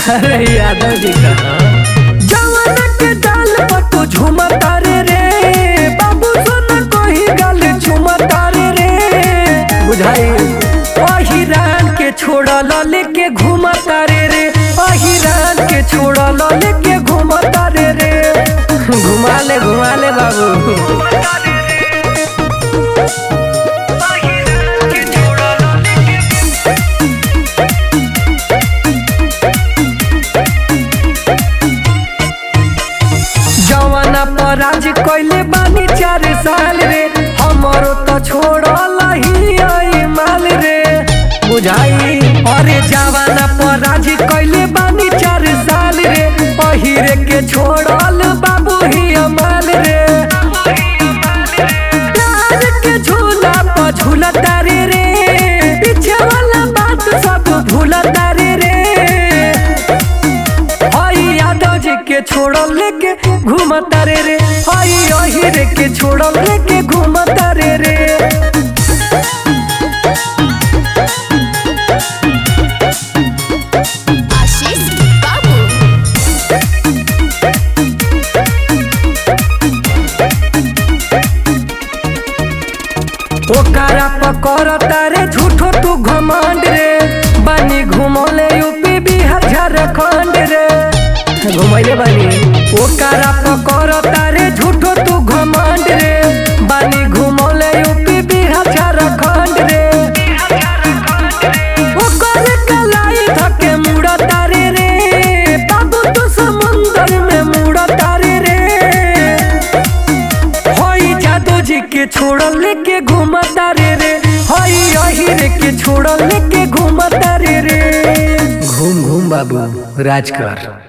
अरे यादव जी का जवाना के डाल पर तू झूमता रे बाबू सोना कोई गाल झूमता रे बुझाई अहिरान के छोड़ल लेके घूमता रे अहिरान के छोड़ल लेके घूमता रे घुमा ले बाबू। जवाना पर राज कैले बानी 4 साल रे हमरो तो छोड़ल ही माल रे बुझाई अरे जवाना पर राज कैले बानी 4 साल रे अहिरे के छोड़ल बाबू ही माल रे प्यार के झूला पर झूलता रे पीछे वाला बात सब भूलता रे यादव जी के छोड़ल लेके घूमता रे अहिरे के छोड़ल लेके घूमता रे ओकरा पकड़ता रे झूठो तू घमंड रे बानी घुमौले यूपी बिहार झारखंड रे घुमैले बानी ओकरा पकड़ता रे झूठो तू घमंड रे बानी घुमौले यूपी बिहार झारखंड रे ओकर कलाई धके मुड़ता रे बाबू तू समुंदर में मुड़ता रे होई जादू जी के छोड़ल लेके घूमता रे होई अहिरे के छोड़ल लेके घूमता रे घूम बाबू राज कर।